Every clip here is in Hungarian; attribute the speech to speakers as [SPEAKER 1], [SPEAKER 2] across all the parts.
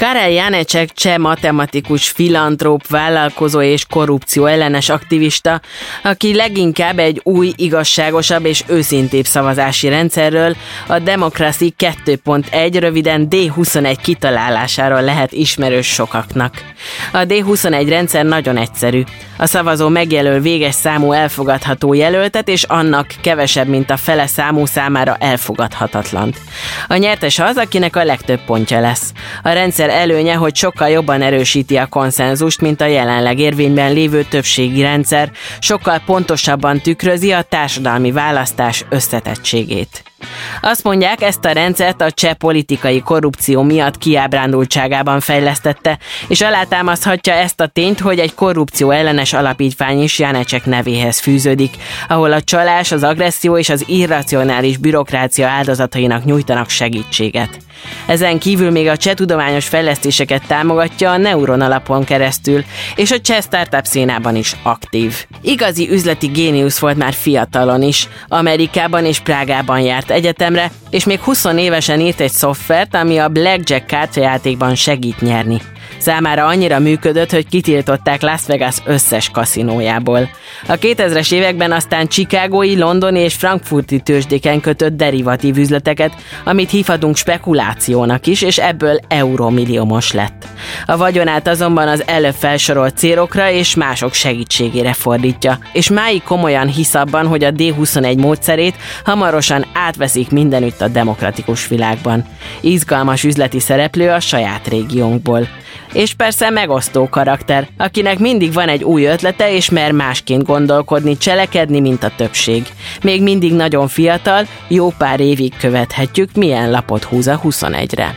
[SPEAKER 1] Karel Janeček cseh matematikus, filantróp, vállalkozó és korrupció ellenes aktivista, aki leginkább egy új, igazságosabb és őszintébb szavazási rendszerről, a Democracy 2.1, röviden D21 kitalálásáról lehet ismerős sokaknak. A D21 rendszer nagyon egyszerű. A szavazó megjelöl véges számú elfogadható jelöltet, és annak kevesebb, mint a fele számú számára elfogadhatatlant. A nyertes az, akinek a legtöbb pontja lesz. A rendszer előnye, hogy sokkal jobban erősíti a konszenzust, mint a jelenleg érvényben lévő többségi rendszer, sokkal pontosabban tükrözi a társadalmi választás összetettségét. Azt mondják, ezt a rendszert a cseh politikai korrupció miatt kiábrándultságában fejlesztette, és alátámaszthatja ezt a tényt, hogy egy korrupció ellenes alapítvány is Janeček nevéhez fűződik, ahol a csalás, az agresszió és az irracionális bürokrácia áldozatainak nyújtanak segítséget. Ezen kívül még a cseh tudományos fejlesztéseket támogatja a Neuron alapon keresztül, és a cseh startup szénában is aktív. Igazi üzleti géniusz volt már fiatalon is, Amerikában és Prágában járt egyetemre, és még 20 évesen írt egy szoftvert, ami a Blackjack kártyajátékban segít nyerni. Számára annyira működött, hogy kitiltották Las Vegas összes kaszinójából. A 2000-es években aztán chicagói, londoni és frankfurti tőzsdéken kötött derivatív üzleteket, amit hívhatunk spekulációnak is, és ebből eurómilliómos lett. A vagyonát azonban az előbb felsorolt célokra és mások segítségére fordítja, és máig komolyan hisz abban, hogy a D21 módszerét hamarosan átveszik mindenütt a demokratikus világban. Izgalmas üzleti szereplő a saját régiónkból. És persze megosztó karakter, akinek mindig van egy új ötlete, és mer másként gondolkodni, cselekedni, mint a többség. Még mindig nagyon fiatal, jó pár évig követhetjük, milyen lapot húz a 21-re.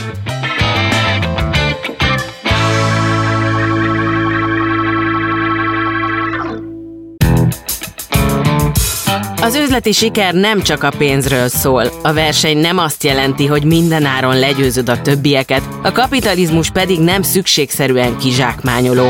[SPEAKER 1] Az üzleti siker nem csak a pénzről szól. A verseny nem azt jelenti, hogy minden áron legyőzöd a többieket, a kapitalizmus pedig nem szükségszerűen kizsákmányoló.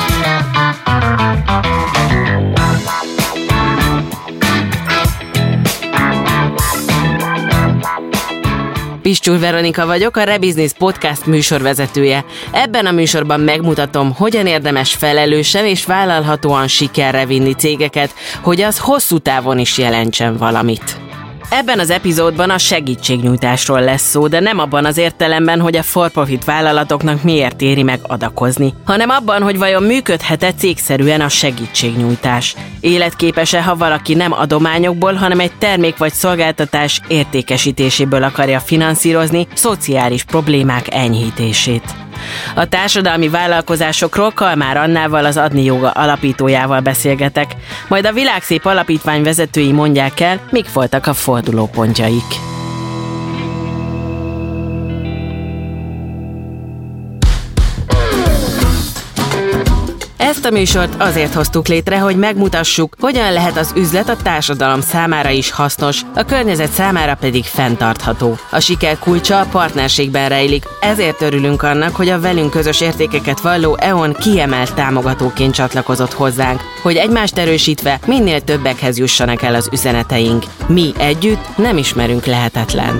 [SPEAKER 1] Piscsúr Veronika vagyok, a Rebusiness Podcast műsorvezetője. Ebben a műsorban megmutatom, hogyan érdemes felelősen és vállalhatóan sikerre vinni cégeket, hogy az hosszú távon is jelentsen valamit. Ebben az epizódban a segítségnyújtásról lesz szó, de nem abban az értelemben, hogy a for-profit vállalatoknak miért éri meg adakozni, hanem abban, hogy vajon működhet-e cégszerűen a segítségnyújtás. Életképes-e, ha valaki nem adományokból, hanem egy termék vagy szolgáltatás értékesítéséből akarja finanszírozni szociális problémák enyhítését. A társadalmi vállalkozásokról Kalmár Annával, az Adni Jóga alapítójával beszélgetek, majd a Világszép Alapítvány vezetői mondják el, mik voltak a fordulópontjaik. Ezt a műsort azért hoztuk létre, hogy megmutassuk, hogyan lehet az üzlet a társadalom számára is hasznos, a környezet számára pedig fenntartható. A siker kulcsa a partnerségben rejlik, ezért örülünk annak, hogy a velünk közös értékeket valló EON kiemelt támogatóként csatlakozott hozzánk, hogy egymást erősítve minél többekhez jussanak el az üzeneteink. Mi együtt nem ismerünk lehetetlent.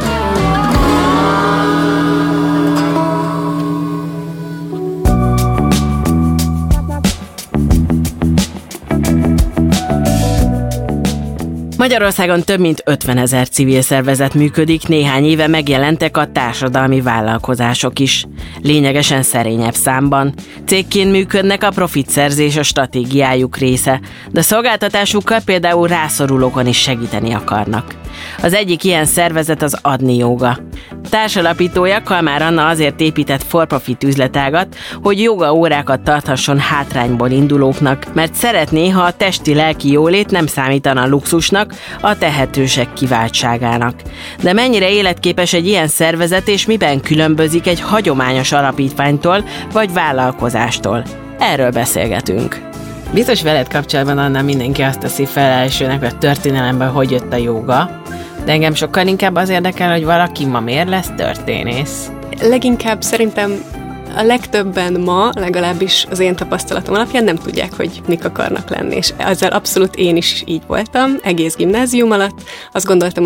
[SPEAKER 1] Magyarországon több mint 50 000 civil szervezet működik, néhány éve megjelentek a társadalmi vállalkozások is. Lényegesen szerényebb számban. Cégként működnek, a profitszerzés a stratégiájuk része, de szolgáltatásukkal például rászorulókon is segíteni akarnak. Az egyik ilyen szervezet az Adni Jóga. Társalapítója Kalmár Anna azért épített for-profit üzletágat, hogy jóga órákat tarthasson hátrányból indulóknak, mert szeretné, ha a testi-lelki jólét nem számítana luxusnak, a tehetősek kiváltságának. De mennyire életképes egy ilyen szervezet, és miben különbözik egy hagyományos alapítványtól vagy vállalkozástól? Erről beszélgetünk. Biztos veled kapcsolatban, Anna, mindenki azt teszi fel elsőnek, hogy a történelemben hogy jött a jóga, de engem sokkal inkább az érdekel, hogy valaki ma miért lesz történész.
[SPEAKER 2] Leginkább szerintem a legtöbben ma, legalábbis az én tapasztalatom alapján nem tudják, hogy mik akarnak lenni, és ezzel abszolút én is így voltam, egész gimnázium alatt. Azt gondoltam, hogy csak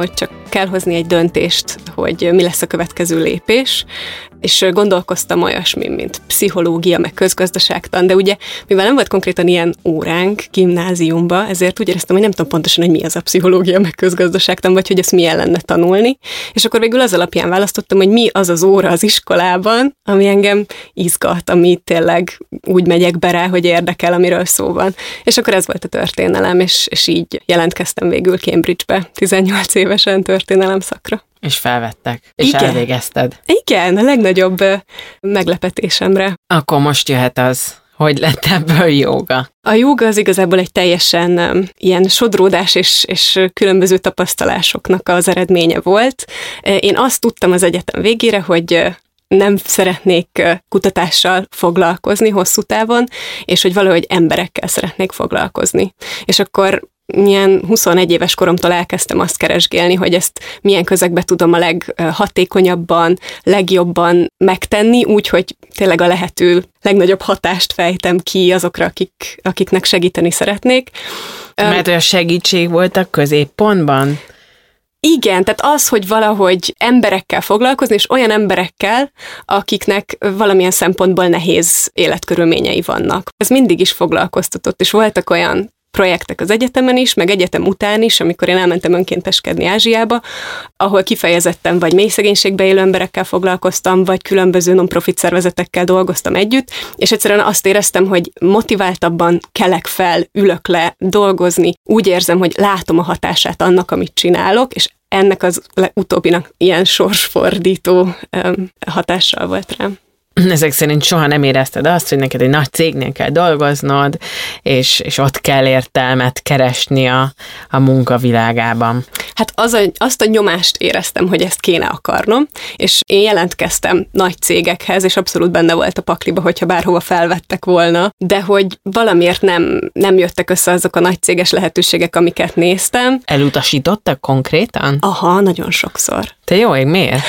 [SPEAKER 2] kell hozni egy döntést, hogy mi lesz a következő lépés, és gondolkoztam olyasmi, mint pszichológia, meg közgazdaságtan, de ugye, mivel nem volt konkrétan ilyen óránk gimnáziumba, ezért úgy éreztem, hogy nem tudom pontosan, hogy mi az a pszichológia, meg közgazdaságtan, vagy hogy ezt milyen lenne tanulni, és akkor végül az alapján választottam, hogy mi az az óra az iskolában, ami engem izgat, ami tényleg úgy megyek be rá, hogy érdekel, amiről szó van. És akkor ez volt a történelem, és így jelentkeztem végül Cambridge-be 18 évesen történelem szakra.
[SPEAKER 1] És felvettek, és
[SPEAKER 2] Igen.
[SPEAKER 1] Elvégezted.
[SPEAKER 2] Igen, a legnagyobb meglepetésemre.
[SPEAKER 1] Akkor most jöhet az, hogy lett ebből jóga.
[SPEAKER 2] A jóga az igazából egy teljesen ilyen sodródás és különböző tapasztalásoknak az eredménye volt. Én azt tudtam az egyetem végére, hogy nem szeretnék kutatással foglalkozni hosszú távon, és hogy valahogy emberekkel szeretnék foglalkozni. És akkor ilyen 21 éves koromtól elkezdtem azt keresgélni, hogy ezt milyen közegben tudom a leghatékonyabban, legjobban megtenni, úgyhogy tényleg a lehető legnagyobb hatást fejtem ki azokra, akiknek segíteni szeretnék.
[SPEAKER 1] Mert olyan segítség volt a középpontban?
[SPEAKER 2] Igen, tehát az, hogy valahogy emberekkel foglalkozni, és olyan emberekkel, akiknek valamilyen szempontból nehéz életkörülményei vannak. Ez mindig is foglalkoztatott, és voltak olyan projektek az egyetemen is, meg egyetem után is, amikor én elmentem önkénteskedni Ázsiába, ahol kifejezetten vagy mély szegénységbe élő emberekkel foglalkoztam, vagy különböző non-profit szervezetekkel dolgoztam együtt, és egyszerűen azt éreztem, hogy motiváltabban kelek fel, ülök le, dolgozni. Úgy érzem, hogy látom a hatását annak, amit csinálok, és ennek az utóbbinak ilyen sorsfordító hatással volt rám.
[SPEAKER 1] Ezek szerint soha nem érezted azt, hogy neked egy nagy cégnél kell dolgoznod, és ott kell értelmet keresni a munkavilágában.
[SPEAKER 2] Hát azt a nyomást éreztem, hogy ezt kéne akarnom, és én jelentkeztem nagy cégekhez, és abszolút benne volt a pakliba, hogyha bárhova felvettek volna, de hogy valamiért nem jöttek össze azok a nagy céges lehetőségek, amiket néztem.
[SPEAKER 1] Elutasítottak konkrétan?
[SPEAKER 2] Aha, nagyon sokszor.
[SPEAKER 1] Te jó ég, miért?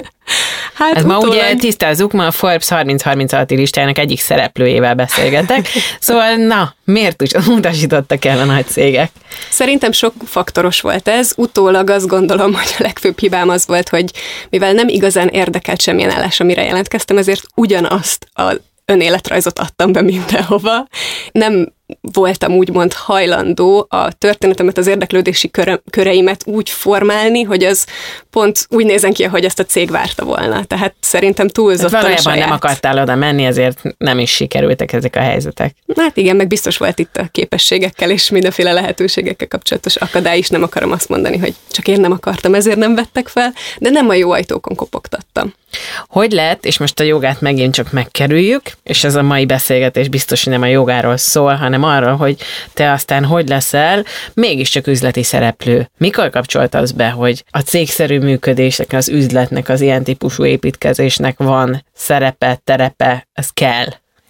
[SPEAKER 2] Hát
[SPEAKER 1] ez ma ugye tisztázzuk, ma a Forbes 30-30 alatti listájának egyik szereplőjével beszélgetek. Szóval, miért utasítottak el a nagy cégek?
[SPEAKER 2] Szerintem sok faktoros volt ez. Utólag azt gondolom, hogy a legfőbb hibám az volt, hogy mivel nem igazán érdekelt semmilyen állás, amire jelentkeztem, ezért ugyanazt az önéletrajzot adtam be mindenhova. Nem voltam úgymond hajlandó a történetemet, az érdeklődési köreimet úgy formálni, hogy az pont úgy nézen ki, ahogy ezt a cég várta volna. Tehát szerintem túlzottan
[SPEAKER 1] valójában nem akartál oda menni, ezért nem is sikerültek ezek a helyzetek.
[SPEAKER 2] Hát igen, meg biztos volt itt a képességekkel és mindenféle lehetőségekkel kapcsolatos akadály is, nem akarom azt mondani, hogy csak én nem akartam, ezért nem vettek fel, de nem a jó ajtókon kopogtattam.
[SPEAKER 1] Hogy lehet, és most a jogát megint csak megkerüljük, és ez a mai beszélgetés biztos, hogy nem a jogáról szól, hanem arról, hogy te aztán hogy leszel mégiscsak üzleti szereplő. Mikor kapcsoltasz be, hogy a cégszerű működésnek, az üzletnek, az ilyen típusú építkezésnek van szerepe, terepe, ez kell?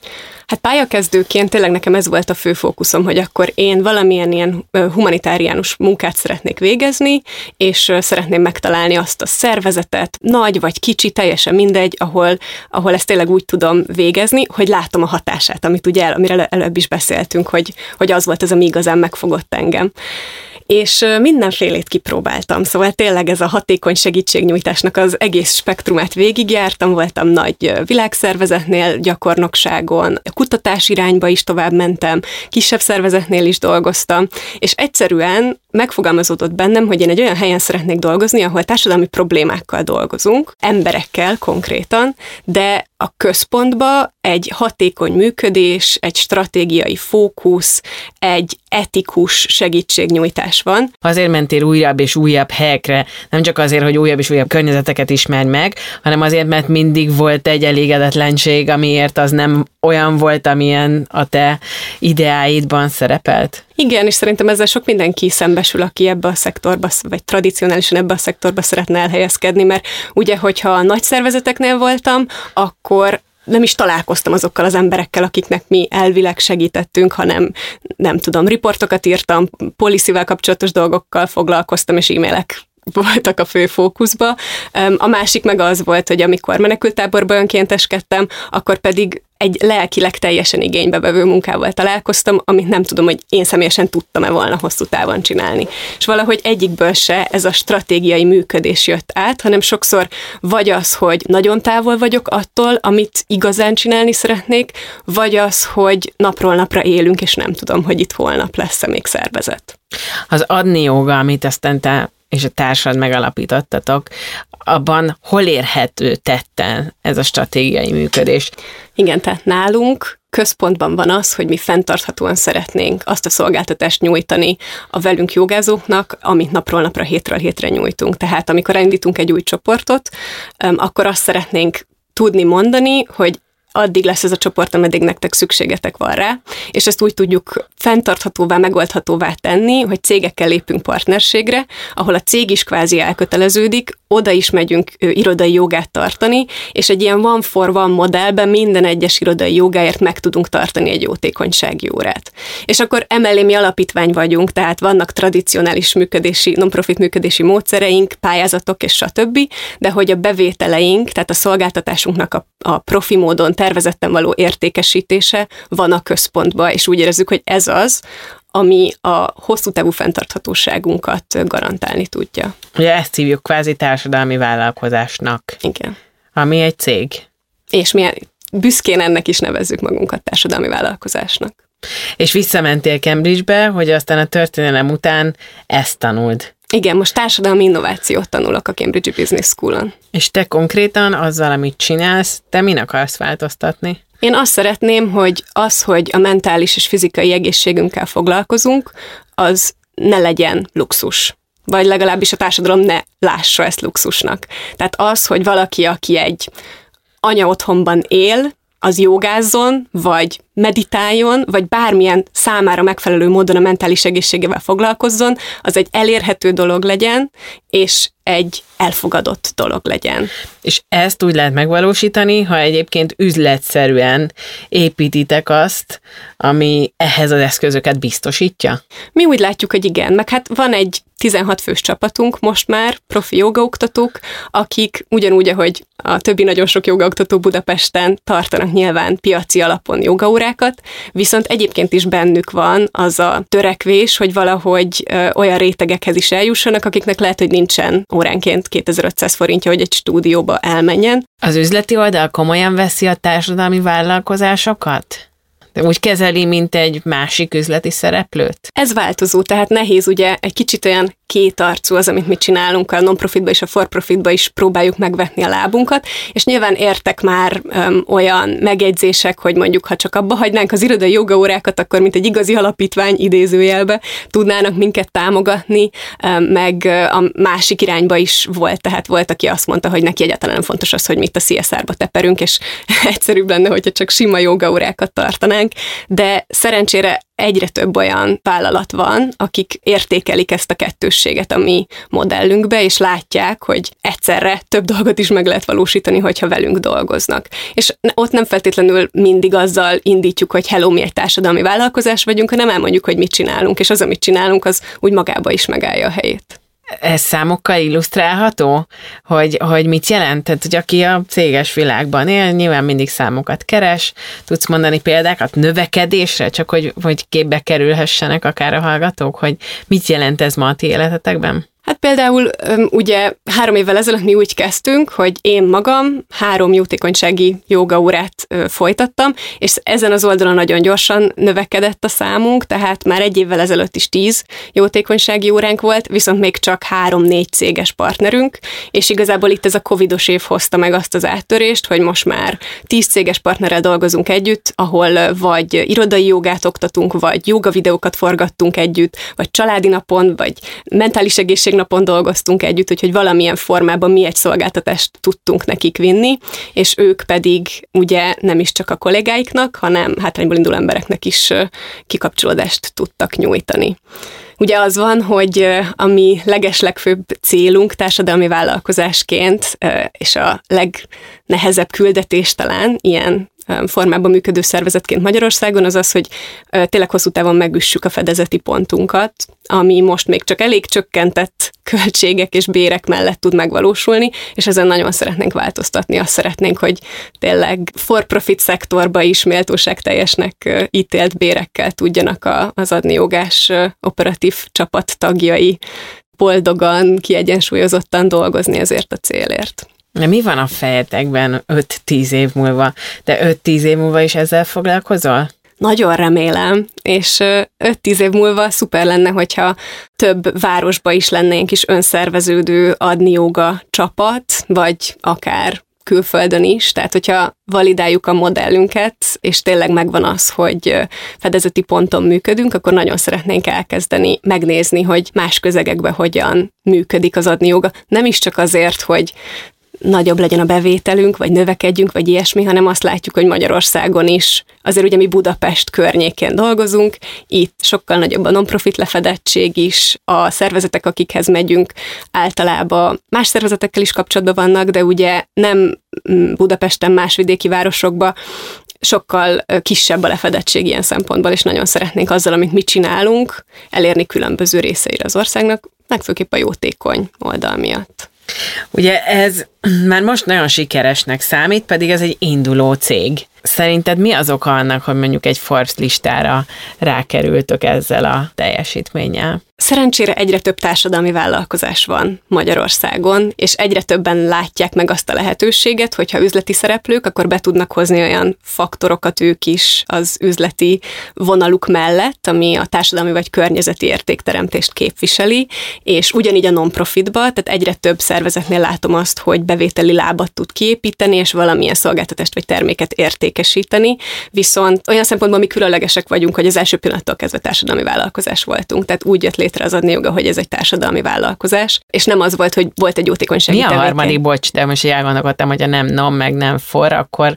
[SPEAKER 2] Hát pályakezdőként tényleg nekem ez volt a fő fókuszom, hogy akkor én valamilyen ilyen humanitáriánus munkát szeretnék végezni, és szeretném megtalálni azt a szervezetet, nagy vagy kicsi, teljesen mindegy, ahol ezt tényleg úgy tudom végezni, hogy látom a hatását, amit ugye amire előbb is beszéltünk, hogy az volt az, ami igazán megfogott engem. És mindenfélét kipróbáltam, szóval tényleg ez a hatékony segítségnyújtásnak az egész spektrumát végigjártam, voltam nagy világszervezetnél, gyakornokságon, a kutatás irányba is tovább mentem, kisebb szervezetnél is dolgoztam, és egyszerűen megfogalmazódott bennem, hogy én egy olyan helyen szeretnék dolgozni, ahol társadalmi problémákkal dolgozunk, emberekkel konkrétan, de a központba egy hatékony működés, egy stratégiai fókusz, egy etikus segítségnyújtás van.
[SPEAKER 1] Azért mentél újabb és újabb helyekre, nem csak azért, hogy újabb és újabb környezeteket ismerj meg, hanem azért, mert mindig volt egy elégedetlenség, amiért az nem olyan volt, amilyen a te ideáidban szerepelt.
[SPEAKER 2] Igen, és szerintem ezzel sok mindenki szembesül, aki ebbe a szektorba, vagy tradicionálisan ebbe a szektorba szeretne elhelyezkedni, mert ugye, hogyha nagy szervezeteknél voltam, akkor nem is találkoztam azokkal az emberekkel, akiknek mi elvileg segítettünk, hanem nem tudom, riportokat írtam, policyvel kapcsolatos dolgokkal foglalkoztam, és e-mailek voltak a fő fókuszba. A másik meg az volt, hogy amikor menekülttáborba önkénteskedtem, akkor pedig egy lelkileg teljesen igénybevevő munkával találkoztam, amit nem tudom, hogy én személyesen tudtam-e volna hosszú távon csinálni. És valahogy egyikből se ez a stratégiai működés jött át, hanem sokszor vagy az, hogy nagyon távol vagyok attól, amit igazán csinálni szeretnék, vagy az, hogy napról napra élünk, és nem tudom, hogy itt holnap lesz-e még szervezet.
[SPEAKER 1] Az adni joga, amit aztán te és a társad megalapítottatok, abban hol érhető tetten ez a stratégiai működés?
[SPEAKER 2] Igen, tehát nálunk központban van az, hogy mi fenntarthatóan szeretnénk azt a szolgáltatást nyújtani a velünk jogázóknak, amit napról napra, hétről hétre nyújtunk. Tehát amikor elindítunk egy új csoportot, akkor azt szeretnénk tudni mondani, hogy addig lesz ez a csoport, ameddig nektek szükségetek van rá, és ezt úgy tudjuk fenntarthatóvá, megoldhatóvá tenni, hogy cégekkel lépünk partnerségre, ahol a cég is kvázi elköteleződik, oda is megyünk irodai jogát tartani, és egy ilyen one for one modellben minden egyes irodai jogáért meg tudunk tartani egy jótékonysági órát. És akkor emellé mi alapítvány vagyunk, tehát vannak tradicionális működési, non-profit működési módszereink, pályázatok és stb., de hogy a bevételeink, tehát a szolgáltatásunknak a profi módon tervezetten való értékesítése van a központban, és úgy érezzük, hogy ez az, ami a hosszú távú fenntarthatóságunkat garantálni tudja.
[SPEAKER 1] Ugye ezt hívjuk kvázi társadalmi vállalkozásnak.
[SPEAKER 2] Igen.
[SPEAKER 1] Ami egy cég.
[SPEAKER 2] És mi büszkén ennek is nevezzük magunkat társadalmi vállalkozásnak.
[SPEAKER 1] És visszamentél Cambridge-be, hogy aztán a történelem után ezt tanuld.
[SPEAKER 2] Igen, most társadalmi innovációt tanulok a Cambridge Business School-on.
[SPEAKER 1] És te konkrétan azzal, amit csinálsz, te min akarsz változtatni?
[SPEAKER 2] Én azt szeretném, hogy a mentális és fizikai egészségünkkel foglalkozunk, az ne legyen luxus. Vagy legalábbis a társadalom ne lássa ezt luxusnak. Tehát az, hogy valaki, aki egy anya otthonban él, az jogázzon, vagy meditáljon, vagy bármilyen számára megfelelő módon a mentális egészségével foglalkozzon, az egy elérhető dolog legyen, és egy elfogadott dolog legyen.
[SPEAKER 1] És ezt úgy lehet megvalósítani, ha egyébként üzletszerűen építitek azt, ami ehhez az eszközöket biztosítja?
[SPEAKER 2] Mi úgy látjuk, hogy igen, meg hát van egy 16 fős csapatunk most már, profi jogaoktatók, akik ugyanúgy, ahogy a többi nagyon sok jogaoktató Budapesten tartanak nyilván piaci alapon jogaórákat, viszont egyébként is bennük van az a törekvés, hogy valahogy olyan rétegekhez is eljussanak, akiknek lehet, hogy nincsen óránként 2500 forintja, hogy egy stúdióba elmenjen.
[SPEAKER 1] Az üzleti oldal komolyan veszi a társadalmi vállalkozásokat? De úgy kezeli, mint egy másik üzleti szereplőt?
[SPEAKER 2] Ez változó, tehát nehéz ugye egy kicsit olyan kétarcú az, amit mi csinálunk, a non-profitba és a for-profitba is próbáljuk megvetni a lábunkat, és nyilván értek már olyan megjegyzések, hogy mondjuk, ha csak abba hagynánk az irodai jogaórákat, akkor mint egy igazi alapítvány idézőjelbe tudnának minket támogatni, meg a másik irányba is volt, tehát volt, aki azt mondta, hogy neki egyáltalán nem fontos az, hogy mit a CSR-ba teperünk, és egyszerűbb lenne, hogyha csak sima jogaórákat tartanánk, de szerencsére egyre több olyan vállalat van, akik értékelik ezt a kettősséget a mi modellünkbe, és látják, hogy egyszerre több dolgot is meg lehet valósítani, hogyha velünk dolgoznak. És ott nem feltétlenül mindig azzal indítjuk, hogy hello, mi egy társadalmi vállalkozás vagyunk, hanem elmondjuk, hogy mit csinálunk, és az, amit csinálunk, az úgy magába is megállja a helyét.
[SPEAKER 1] Ez számokkal illusztrálható, hogy mit jelent? Tehát, hogy aki a céges világban él, nyilván mindig számokat keres, tudsz mondani példákat növekedésre, csak hogy képbe kerülhessenek akár a hallgatók, hogy mit jelent ez ma a ti életetekben?
[SPEAKER 2] Hát például ugye 3 évvel ezelőtt mi úgy kezdtünk, hogy én magam 3 jótékonysági jogaórát folytattam, és ezen az oldalon nagyon gyorsan növekedett a számunk, tehát már 1 évvel ezelőtt is 10 jótékonysági óránk volt, viszont még csak 3-4 céges partnerünk, és igazából itt ez a covidos év hozta meg azt az áttörést, hogy most már 10 céges partnerrel dolgozunk együtt, ahol vagy irodai jogát oktatunk, vagy joga videókat forgattunk együtt, vagy családi napon, vagy mentális egészség napon dolgoztunk együtt, úgyhogy valamilyen formában mi egy szolgáltatást tudtunk nekik vinni, és ők pedig ugye nem is csak a kollégáiknak, hanem hátrányból induló embereknek is kikapcsolódást tudtak nyújtani. Ugye az van, hogy a mi legeslegfőbb célunk társadalmi vállalkozásként, és a legnehezebb küldetés talán ilyen formában működő szervezetként Magyarországon, az az, hogy tényleg hosszú távon megüssük a fedezeti pontunkat, ami most még csak elég csökkentett költségek és bérek mellett tud megvalósulni, és ezen nagyon szeretnénk változtatni. Azt szeretnénk, hogy tényleg for-profit szektorba is méltóságteljesnek ítélt bérekkel tudjanak az adni-jogás operatív csapat tagjai boldogan, kiegyensúlyozottan dolgozni ezért a célért.
[SPEAKER 1] Mi van a fejetekben 5-10 év múlva? De 5-10 év múlva is ezzel foglalkozol?
[SPEAKER 2] Nagyon remélem, és 5-10 év múlva szuper lenne, hogyha több városba is lenne egy kis önszerveződő adni-joga csapat, vagy akár külföldön is, tehát hogyha validáljuk a modellünket, és tényleg megvan az, hogy fedezeti ponton működünk, akkor nagyon szeretnénk elkezdeni megnézni, hogy más közegekben hogyan működik az adni-joga. Nem is csak azért, hogy nagyobb legyen a bevételünk, vagy növekedjünk, vagy ilyesmi, hanem azt látjuk, hogy Magyarországon is, azért ugye mi Budapest környékén dolgozunk, itt sokkal nagyobb a non-profit lefedettség is, a szervezetek, akikhez megyünk, általában más szervezetekkel is kapcsolatban vannak, de ugye nem Budapesten, más vidéki városokban, sokkal kisebb a lefedettség ilyen szempontból, és nagyon szeretnénk azzal, amit mi csinálunk, elérni különböző részeire az országnak, megfőképp a jótékony oldal miatt.
[SPEAKER 1] Ugye ez már most nagyon sikeresnek számít, pedig ez egy induló cég. Szerinted mi az oka annak, hogy mondjuk egy Forbes listára rákerültök ezzel a teljesítménnyel?
[SPEAKER 2] Szerencsére egyre több társadalmi vállalkozás van Magyarországon, és egyre többen látják meg azt a lehetőséget, hogyha üzleti szereplők, akkor be tudnak hozni olyan faktorokat ők is az üzleti vonaluk mellett, ami a társadalmi vagy környezeti értékteremtést képviseli, és ugyanígy a non-profitba, tehát egyre több szervezetnél látom azt, hogy bevételi lábat tud kiépíteni, és valamilyen szolgáltatást vagy terméket értékesíteni, viszont olyan szempontból mi különlegesek vagyunk, hogy az első pillanattól kezdve társadalmi vállalkozás voltunk, tehát úgy jött létre az adni-joga, hogy ez egy társadalmi vállalkozás, és nem az volt, hogy volt egy jótékonysági
[SPEAKER 1] tevékeny. Mi a harmadik, bocs, de most elgondolkodtam, hogy nem non, meg nem for, akkor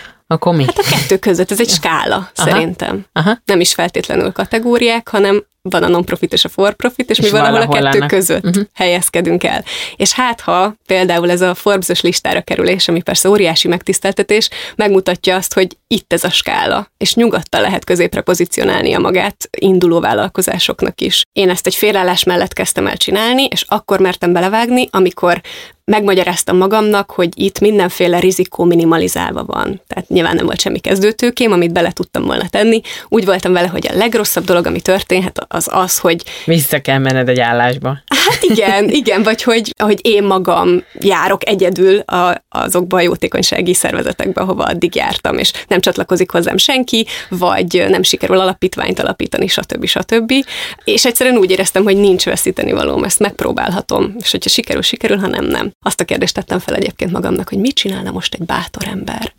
[SPEAKER 1] mi?
[SPEAKER 2] Hát a kettő között, ez egy skála, szerintem. Aha. Nem is feltétlenül kategóriák, hanem van a non-profit és a for-profit, és mi valahol a kettő között helyezkedünk el. És hát ha például ez a Forbes-os listára kerülés, ami persze óriási megtiszteltetés, megmutatja azt, hogy itt ez a skála, és nyugodtan lehet középre pozícionálnia magát induló vállalkozásoknak is. Én ezt egy félállás mellett kezdtem el csinálni, és akkor mertem belevágni, amikor megmagyaráztam magamnak, hogy itt mindenféle rizikó minimalizálva van. Tehát nyilván nem volt semmi kezdőtőkém, amit bele tudtam volna tenni. Úgy voltam vele, hogy a legrosszabb dolog, ami történhet, az, hogy...
[SPEAKER 1] Vissza kell menned egy állásba.
[SPEAKER 2] Hát igen, vagy hogy én magam járok egyedül azokba a jótékonysági szervezetekbe, ahova addig jártam, és nem csatlakozik hozzám senki, vagy nem sikerül alapítványt alapítani, stb. És egyszerűen úgy éreztem, hogy nincs veszítenivalóm, ezt megpróbálhatom, és hogyha sikerül, ha nem. Azt a kérdést tettem fel egyébként magamnak, hogy mit csinálna most egy bátor ember.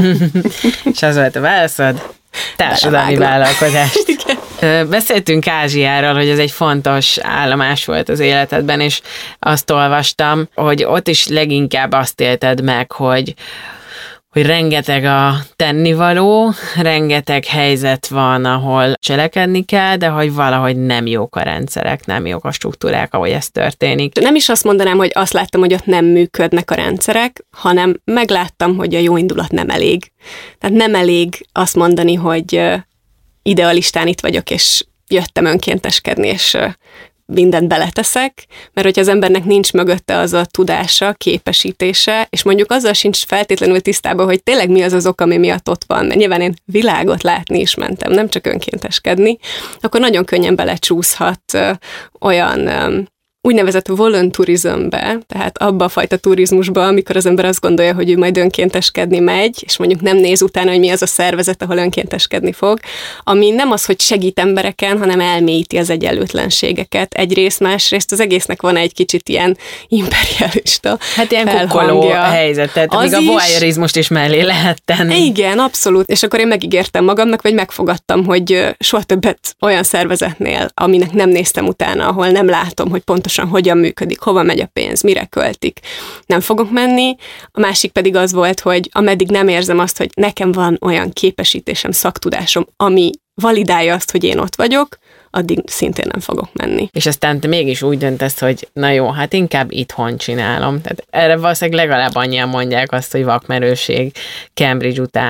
[SPEAKER 1] És az volt a válaszod? Társadalmi vállalkozás. Beszéltünk Ázsiáról, hogy ez egy fontos állomás volt az életedben, és azt olvastam, hogy ott is leginkább azt élted meg, hogy rengeteg a tennivaló, rengeteg helyzet van, ahol cselekedni kell, de hogy valahogy nem jók a rendszerek, nem jók a struktúrák, ahogy ez történik.
[SPEAKER 2] Nem is azt mondanám, hogy azt láttam, hogy ott nem működnek a rendszerek, hanem megláttam, hogy a jó indulat nem elég. Tehát nem elég azt mondani, hogy idealistán itt vagyok, és jöttem önkénteskedni, és mindent beleteszek, mert hogyha az embernek nincs mögötte az a tudása, képesítése, és mondjuk azzal sincs feltétlenül tisztában, hogy tényleg mi az az ok, ami miatt ott van, mert nyilván én világot látni is mentem, nem csak önkénteskedni, akkor nagyon könnyen belecsúszhat olyan úgynevezett volunturizmbe, tehát abba a fajta turizmusba, amikor az ember azt gondolja, hogy ő majd önkénteskedni megy, és mondjuk nem néz utána, hogy mi az a szervezet, ahol önkénteskedni fog, ami nem az, hogy segít embereken, hanem elmélyíti az egyenlőtlenségeket. Egyrészt, másrészt az egésznek van egy kicsit ilyen imperialista
[SPEAKER 1] hát ilyen kukkoló helyzet, tehát még a voyeurizmust is mellé lehet tenni.
[SPEAKER 2] Igen, abszolút. És akkor én megígértem magamnak, vagy megfogadtam, hogy soha többet olyan szervezetnél, aminek nem néztem utána, ahol nem látom, hogy pontosan hogyan működik, hova megy a pénz, mire költik. Nem fogok menni. A másik pedig az volt, hogy ameddig nem érzem azt, hogy nekem van olyan képesítésem, szaktudásom, ami validálja azt, hogy én ott vagyok, addig szintén nem fogok menni.
[SPEAKER 1] És aztán te mégis úgy döntesz, hogy na jó, hát inkább itthon csinálom. Tehát erre valószínűleg legalább annyian mondják azt, hogy vakmerőség Cambridge után.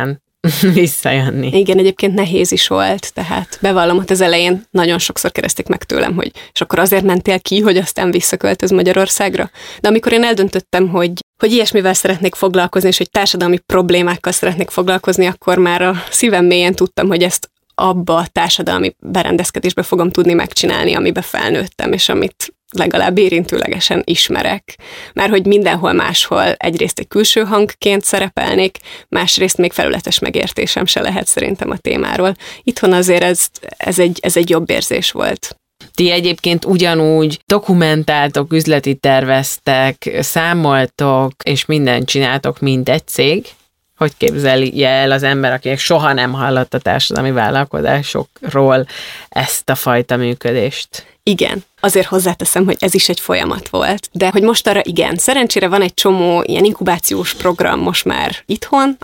[SPEAKER 1] visszajönni.
[SPEAKER 2] Igen, egyébként nehéz is volt, tehát bevallom, hogy az elején nagyon sokszor kérdezték meg tőlem, hogy és akkor azért mentél ki, hogy aztán visszaköltöz Magyarországra. De amikor én eldöntöttem, hogy ilyesmivel szeretnék foglalkozni, és hogy társadalmi problémákkal szeretnék foglalkozni, akkor már a szívem mélyén tudtam, hogy ezt abba a társadalmi berendezkedésbe fogom tudni megcsinálni, amiben felnőttem, és amit legalább érintőlegesen ismerek. Mert hogy mindenhol máshol egyrészt egy külső hangként szerepelnék, másrészt még felületes megértésem se lehet szerintem a témáról. Itthon azért ez egy jobb érzés volt.
[SPEAKER 1] Ti egyébként ugyanúgy dokumentáltok, üzleti terveztek, számoltok, és mindent csináltok, mint egy cég. Hogy képzelje el az ember, akinek soha nem hallott a társadalmi vállalkozásokról ezt a fajta működést?
[SPEAKER 2] Igen, azért hozzáteszem, hogy ez is egy folyamat volt, de hogy most arra igen. Szerencsére van egy csomó ilyen inkubációs program most már itthon,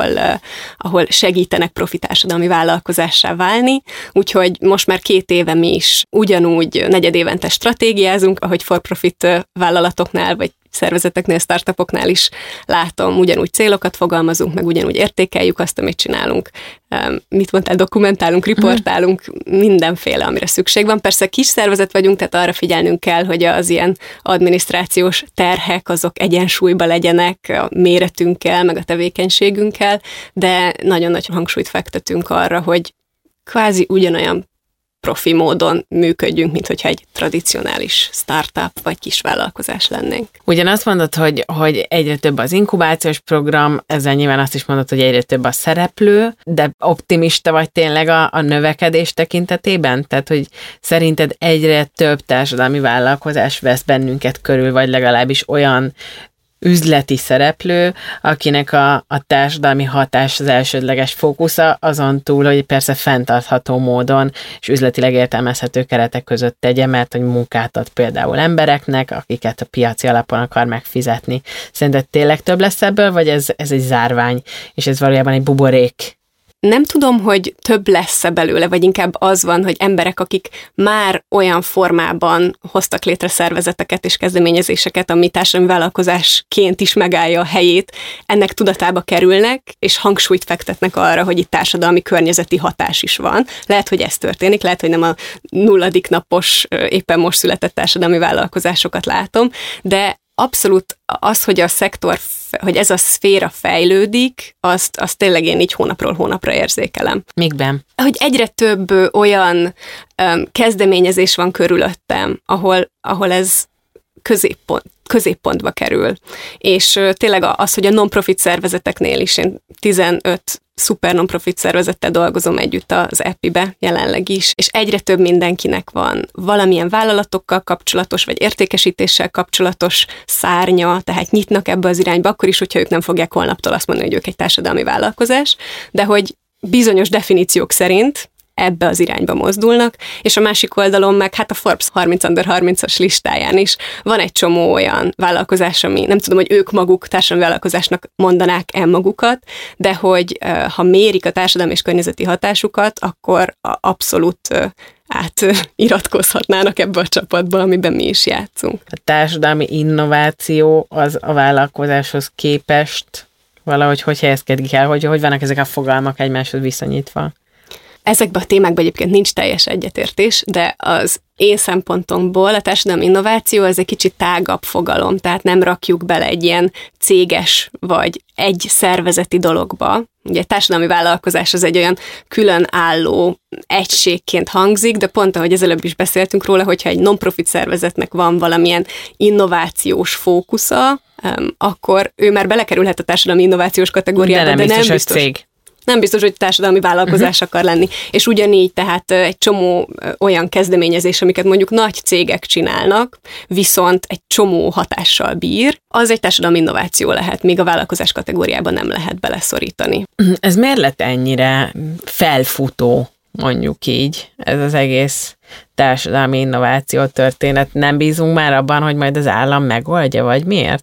[SPEAKER 2] ahol segítenek profi társadalmi vállalkozássá válni, úgyhogy most már 2 éve mi is ugyanúgy negyedévente stratégiázunk, ahogy for-profit vállalatoknál, vagy szervezeteknél, startupoknál is látom, ugyanúgy célokat fogalmazunk, meg ugyanúgy értékeljük azt, amit csinálunk. Mit mondtál, dokumentálunk, riportálunk, mindenféle, amire szükség van. Persze kis szervezet vagyunk, tehát arra figyelnünk kell, hogy az ilyen adminisztrációs terhek, azok egyensúlyba legyenek a méretünkkel, meg a tevékenységünkkel, de nagyon nagy hangsúlyt fektetünk arra, hogy kvázi ugyanolyan profi módon működjünk, mint hogyha egy tradicionális startup vagy kisvállalkozás lennénk.
[SPEAKER 1] Ugyan azt mondod, hogy egyre több az inkubációs program, ezzel nyilván azt is mondod, hogy egyre több a szereplő, de optimista vagy tényleg a növekedés tekintetében? Tehát, hogy szerinted egyre több társadalmi vállalkozás vesz bennünket körül, vagy legalábbis olyan üzleti szereplő, akinek a társadalmi hatás az elsődleges fókusza, azon túl, hogy persze fenntartható módon és üzletileg értelmezhető keretek között tegye, mert hogy munkát ad például embereknek, akiket a piaci alapon akar megfizetni. Szerinted tényleg több lesz ebből, vagy ez egy zárvány, és ez valójában egy buborék?
[SPEAKER 2] Nem tudom, hogy több lesz-e belőle, vagy inkább az van, hogy emberek, akik már olyan formában hoztak létre szervezeteket és kezdeményezéseket, ami társadalmi vállalkozásként is megállja a helyét, ennek tudatába kerülnek, és hangsúlyt fektetnek arra, hogy itt társadalmi környezeti hatás is van. Lehet, hogy ez történik, lehet, hogy nem a 0. napos, éppen most született társadalmi vállalkozásokat látom, de abszolút az, hogy a szektor, hogy ez a szféra fejlődik, azt tényleg én így hónapról hónapra érzékelem.
[SPEAKER 1] Mikben?
[SPEAKER 2] Hogy egyre több olyan kezdeményezés van körülöttem, ahol ez középpontba kerül. És tényleg az, hogy a non-profit szervezeteknél is, én 15 szuper non-profit szervezettel dolgozom együtt az EPI-be jelenleg is, és egyre több mindenkinek van valamilyen vállalatokkal kapcsolatos, vagy értékesítéssel kapcsolatos szárnya, tehát nyitnak ebbe az irányba, akkor is, hogyha ők nem fogják holnaptól azt mondani, hogy ők egy társadalmi vállalkozás, de hogy bizonyos definíciók szerint ebbe az irányba mozdulnak, és a másik oldalon meg hát a Forbes 30 under 30-as listáján is van egy csomó olyan vállalkozás, ami nem tudom, hogy ők maguk társadalmi vállalkozásnak mondanák-e magukat, de hogy ha mérik a társadalmi és környezeti hatásukat, akkor abszolút átiratkozhatnának ebbe a csapatba, amiben mi is játszunk.
[SPEAKER 1] A társadalmi innováció az a vállalkozáshoz képest valahogy hogy helyezkedik el, hogy vannak ezek a fogalmak egymáshoz viszonyítva?
[SPEAKER 2] Ezekben a témákban egyébként nincs teljes egyetértés, de az én szempontomból a társadalmi innováció az egy kicsit tágabb fogalom, tehát nem rakjuk bele egy ilyen céges vagy egy szervezeti dologba. Ugye a társadalmi vállalkozás az egy olyan különálló egységként hangzik, de pont ahogy ezelőbb is beszéltünk róla, hogyha egy non-profit szervezetnek van valamilyen innovációs fókusza, akkor ő már belekerülhet a társadalmi innovációs kategóriába, de nem biztos,
[SPEAKER 1] cég.
[SPEAKER 2] Nem biztos, hogy társadalmi vállalkozás akar lenni. És ugyanígy tehát egy csomó olyan kezdeményezés, amiket mondjuk nagy cégek csinálnak, viszont egy csomó hatással bír, az egy társadalmi innováció lehet, míg a vállalkozás kategóriában nem lehet beleszorítani.
[SPEAKER 1] Ez miért lett ennyire felfutó, mondjuk így, ez az egész társadalmi innováció történet? Nem bízunk már abban, hogy majd az állam megoldja, vagy miért?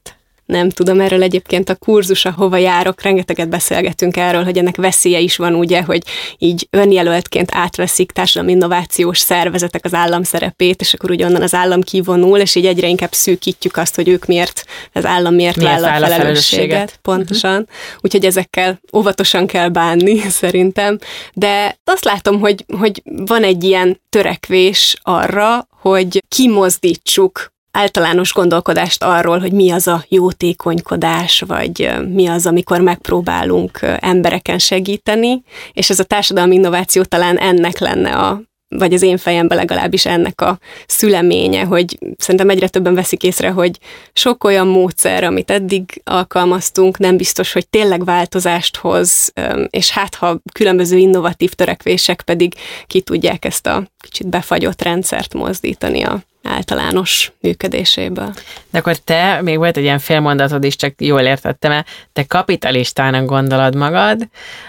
[SPEAKER 2] Nem tudom, erről egyébként a kurzus, ahova járok, rengeteget beszélgetünk erről, hogy ennek veszélye is van, ugye, hogy így önjelöltként átveszik társadalmi innovációs szervezetek az állam szerepét, és akkor onnan az állam kivonul, és így egyre inkább szűkítjük azt, hogy ők az állam miért vállal a felelősséget. Pontosan. Úgyhogy ezekkel óvatosan kell bánni, szerintem. De azt látom, hogy van egy ilyen törekvés arra, hogy kimozdítsuk általános gondolkodást arról, hogy mi az a jótékonykodás, vagy mi az, amikor megpróbálunk embereken segíteni, és ez a társadalmi innováció talán ennek lenne vagy az én fejemben legalábbis ennek a szüleménye, hogy szerintem egyre többen veszik észre, hogy sok olyan módszer, amit eddig alkalmaztunk, nem biztos, hogy tényleg változást hoz, és hát ha különböző innovatív törekvések pedig ki tudják ezt a kicsit befagyott rendszert mozdítani a általános működéséből.
[SPEAKER 1] De akkor te, még volt egy ilyen félmondatod is, csak jól értettem-e, te kapitalistának gondolod magad,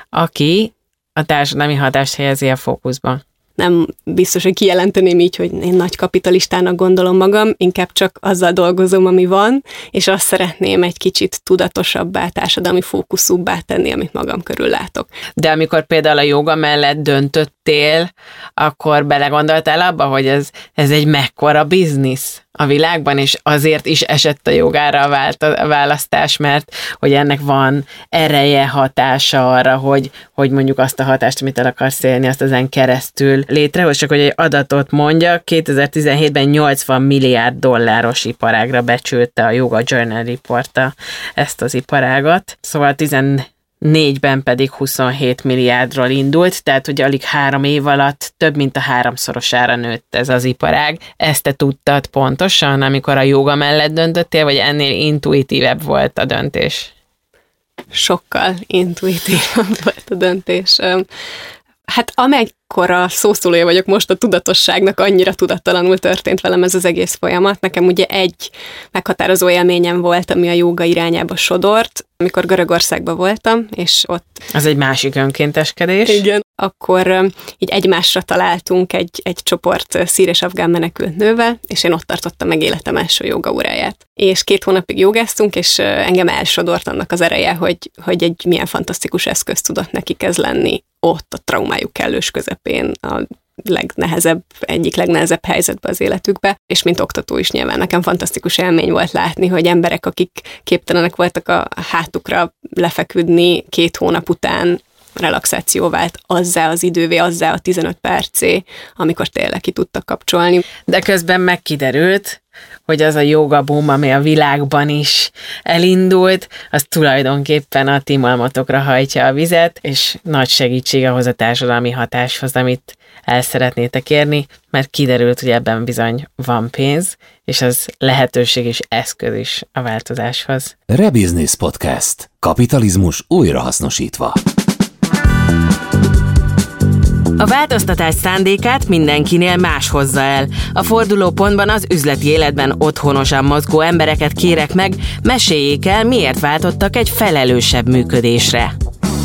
[SPEAKER 1] aki a társadalmi hatást helyezi a fókuszba.
[SPEAKER 2] Nem biztos, hogy kijelenteném így, hogy én nagy kapitalistának gondolom magam, inkább csak azzal dolgozom, ami van, és azt szeretném egy kicsit tudatosabbá, társadalmi fókuszúbbá tenni, amit magam körül látok.
[SPEAKER 1] De amikor például a jóga mellett döntöttél, akkor belegondoltál abba, hogy ez egy mekkora biznisz a világban, és azért is esett a jogára a választás, mert hogy ennek van ereje, hatása arra, hogy mondjuk azt a hatást, amit el akarsz élni, azt ezen keresztül létrehoz. Csak hogy egy adatot mondja, 2017-ben 80 milliárd dolláros iparágra becsülte a Yoga Journal Report ezt az iparágat. Szóval 2004-ben pedig 27 milliárdról indult, tehát ugye alig 3 év alatt több mint a 3-szorosára nőtt ez az iparág. Ezt te tudtad pontosan, amikor a jóga mellett döntöttél, vagy ennél intuitívebb volt a döntés?
[SPEAKER 2] Sokkal intuitívebb volt a döntés. Hát amekkora szószólója vagyok most a tudatosságnak, annyira tudattalanul történt velem ez az egész folyamat. Nekem ugye egy meghatározó élményem volt, ami a jóga irányába sodort, amikor Görögországban voltam, és ott...
[SPEAKER 1] Az egy másik önkénteskedés.
[SPEAKER 2] Igen. Akkor így egymásra találtunk egy csoport szír és afgán menekült nővel, és én ott tartottam meg életem első jógaóráját. És 2 hónapig jogáztunk, és engem elsodort annak az ereje, hogy egy milyen fantasztikus eszköz tudott nekik ez lenni ott a traumájuk kellős közepén, a egyik legnehezebb helyzetbe az életükbe, és mint oktató is nyilván nekem fantasztikus élmény volt látni, hogy emberek, akik képtelenek voltak a hátukra lefeküdni 2 hónap után, relaxáció vált azzá az idővé, azzá a 15 percé, amikor tényleg ki tudtak kapcsolni.
[SPEAKER 1] De közben megkiderült, hogy az a joga boom, ami a világban is elindult, az tulajdonképpen a ti malmotokra hajtja a vizet, és nagy segítség ahhoz a társadalmi hatáshoz, amit el szeretnétek érni, mert kiderült, hogy ebben bizony van pénz, és az lehetőség és eszköz is a változáshoz.
[SPEAKER 3] Rebusiness Podcast. Kapitalizmus újrahasznosítva.
[SPEAKER 1] A változtatás szándékát mindenkinél más hozza el. A fordulópontban az üzleti életben otthonosan mozgó embereket kérek meg, meséljék el, miért váltottak egy felelősebb működésre.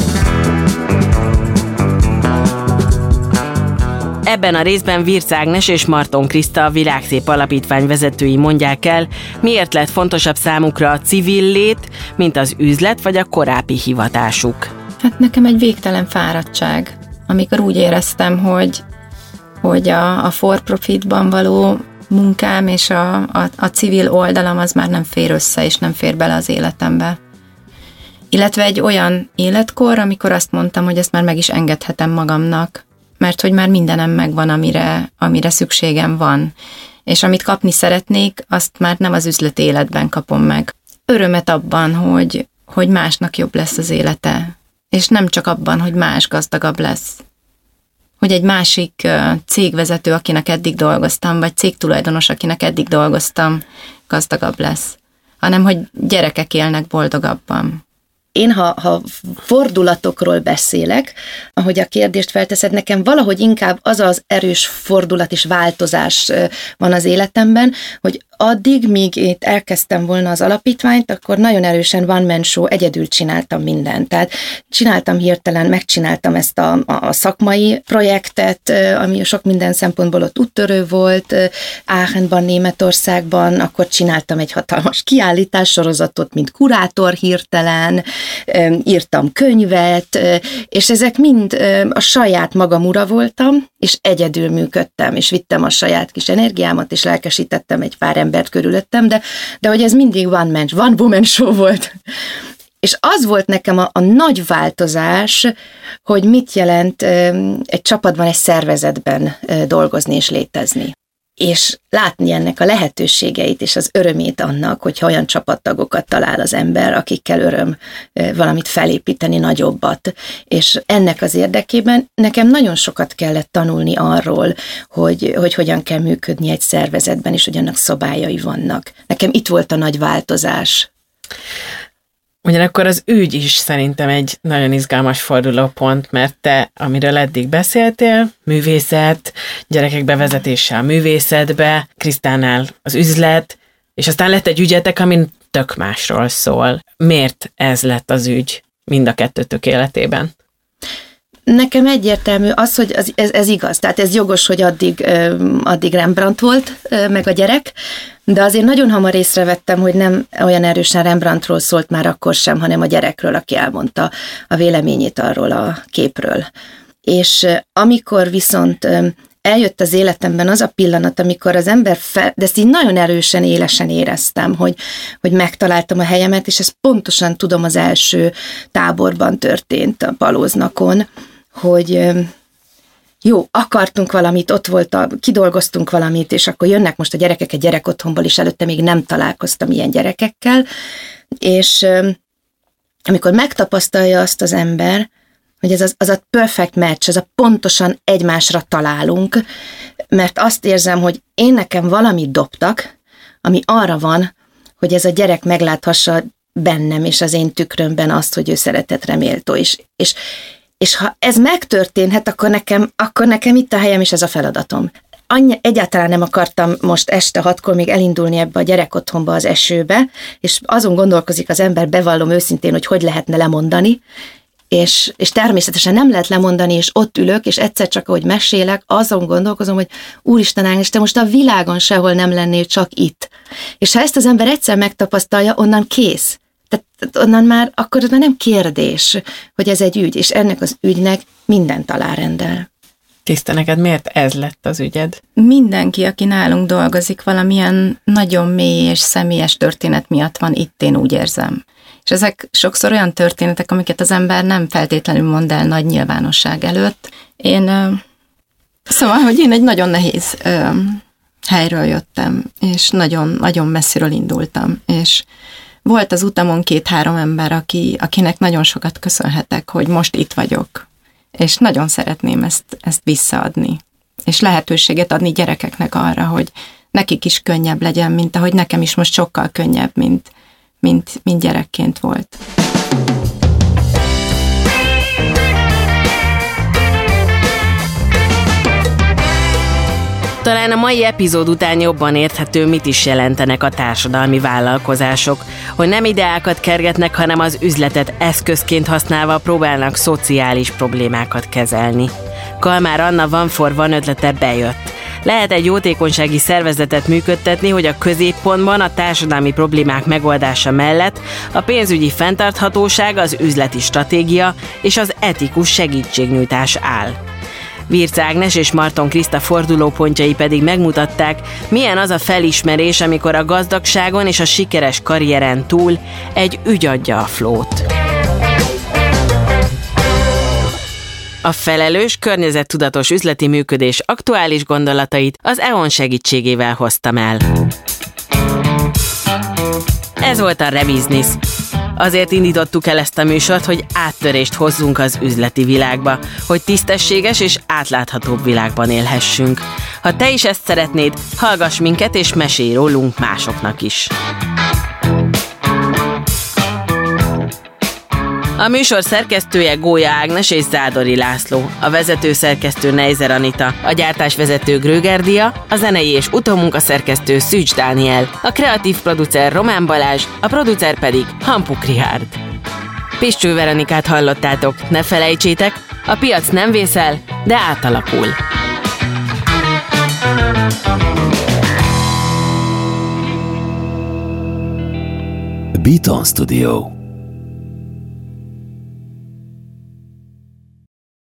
[SPEAKER 1] Ebben a részben Virz Ágnes és Marton Kriszta, a Világszép Alapítvány vezetői mondják el, miért lett fontosabb számukra a civil lét, mint az üzlet vagy a korábbi hivatásuk.
[SPEAKER 4] Hát nekem egy végtelen fáradtság, amikor úgy éreztem, hogy a for-profitban való munkám és a civil oldalam az már nem fér össze, és nem fér bele az életembe. Illetve egy olyan életkor, amikor azt mondtam, hogy ezt már meg is engedhetem magamnak, mert hogy már mindenem megvan, amire szükségem van. És amit kapni szeretnék, azt már nem az üzleti életben kapom meg. Örömet abban, hogy másnak jobb lesz az élete, és nem csak abban, hogy más gazdagabb lesz. Hogy egy másik cégvezető, akinek eddig dolgoztam, vagy cégtulajdonos, akinek eddig dolgoztam, gazdagabb lesz. Hanem, hogy gyerekek élnek boldogabban.
[SPEAKER 5] én, ha fordulatokról beszélek, ahogy a kérdést felteszed, nekem valahogy inkább az erős fordulat és változás van az életemben, hogy addig, míg itt elkezdtem volna az alapítványt, akkor nagyon erősen one man show, egyedül csináltam mindent. Tehát csináltam hirtelen, megcsináltam ezt a szakmai projektet, ami sok minden szempontból ott úttörő volt, Aachenban, Németországban, akkor csináltam egy hatalmas kiállítássorozatot, mint kurátor hirtelen, írtam könyvet, és ezek mind a saját magam ura voltam, és egyedül működtem, és vittem a saját kis energiámat, és lelkesítettem egy pár embert körülöttem, de hogy ez mindig one woman show volt. És az volt nekem a nagy változás, hogy mit jelent egy csapatban, egy szervezetben dolgozni és létezni. És látni ennek a lehetőségeit és az örömét annak, hogyha olyan csapattagokat talál az ember, akikkel öröm valamit felépíteni, nagyobbat. És ennek az érdekében nekem nagyon sokat kellett tanulni arról, hogy hogyan kell működni egy szervezetben, és hogy annak szabályai vannak. Nekem itt volt a nagy változás.
[SPEAKER 1] Ugyanakkor az ügy is szerintem egy nagyon izgalmas fordulópont, mert te, amiről eddig beszéltél, művészet, gyerekek bevezetése a művészetbe, Krisztánál az üzlet, és aztán lett egy ügyetek, amin tök másról szól. Miért ez lett az ügy mind a kettőtök életében?
[SPEAKER 5] Nekem egyértelmű az, hogy ez igaz. Tehát ez jogos, hogy addig Rembrandt volt, meg a gyerek, de azért nagyon hamar észrevettem, hogy nem olyan erősen Rembrandtról szólt már akkor sem, hanem a gyerekről, aki elmondta a véleményét arról a képről. És amikor viszont eljött az életemben az a pillanat, amikor az ember de ezt így nagyon erősen, élesen éreztem, hogy megtaláltam a helyemet, és ezt pontosan tudom, az első táborban történt, a Palóznakon, hogy jó, akartunk valamit, ott volt, kidolgoztunk valamit, és akkor jönnek most a gyerekek egy gyerekotthonból, és előtte még nem találkoztam ilyen gyerekekkel, és amikor megtapasztalja azt az ember, hogy ez az a perfect match, ez a pontosan egymásra találunk, mert azt érzem, hogy én nekem valamit dobtak, ami arra van, hogy ez a gyerek megláthassa bennem és az én tükrömben azt, hogy ő szeretetre méltó, és ha ez megtörténhet, akkor nekem itt a helyem, és ez a feladatom. Egyáltalán nem akartam most este 6-kor még elindulni ebbe a gyerekotthonba az esőbe, és azon gondolkozik az ember, bevallom őszintén, hogy lehetne lemondani, és természetesen nem lehet lemondani, és ott ülök, és egyszer csak, ahogy mesélek, azon gondolkozom, hogy Úristen Ágnes, te most a világon sehol nem lennél, csak itt. És ha ezt az ember egyszer megtapasztalja, onnan kész. Tehát onnan már, akkor ez már nem kérdés, hogy ez egy ügy, és ennek az ügynek mindent alárendel.
[SPEAKER 1] Tiszta, neked miért ez lett az ügyed?
[SPEAKER 4] Mindenki, aki nálunk dolgozik, valamilyen nagyon mély és személyes történet miatt van itt, én úgy érzem. És ezek sokszor olyan történetek, amiket az ember nem feltétlenül mond el nagy nyilvánosság előtt. Szóval, hogy én egy nagyon nehéz helyről jöttem, és nagyon-nagyon messziről indultam, és volt az utamon 2-3 ember, akinek nagyon sokat köszönhetek, hogy most itt vagyok, és nagyon szeretném ezt visszaadni, és lehetőséget adni gyerekeknek arra, hogy nekik is könnyebb legyen, mint ahogy nekem is most sokkal könnyebb, mint gyerekként volt.
[SPEAKER 1] Talán a mai epizód után jobban érthető, mit is jelentenek a társadalmi vállalkozások, hogy nem ideákat kergetnek, hanem az üzletet eszközként használva próbálnak szociális problémákat kezelni. Kalmár Anna One for One ötlete bejött. Lehet egy jótékonysági szervezetet működtetni, hogy a középpontban a társadalmi problémák megoldása mellett a pénzügyi fenntarthatóság, az üzleti stratégia és az etikus segítségnyújtás áll. Virc Ágnes és Marton Kriszta fordulópontjai pedig megmutatták, milyen az a felismerés, amikor a gazdagságon és a sikeres karrieren túl egy ügy adja a flót. A felelős, környezettudatos üzleti működés aktuális gondolatait az EON segítségével hoztam el. Ez volt a Rebusiness. Azért indítottuk el ezt a műsort, hogy áttörést hozzunk az üzleti világba, hogy tisztességes és átláthatóbb világban élhessünk. Ha te is ezt szeretnéd, hallgass minket és mesélj rólunk másoknak is. A műsor szerkesztője Gólya Ágnes és Zádori László, a vezető szerkesztő Neizer Anita, a gyártásvezető Gröger Dia, a zenei és utómunkaszerkesztő Szűcs Dániel, a kreatív producer Román Balázs, a producer pedig Hampuk Richárd. Pistő Veronikát hallottátok, ne felejtsétek, a piac nem vészel, de átalakul.
[SPEAKER 3] Beaton Studio.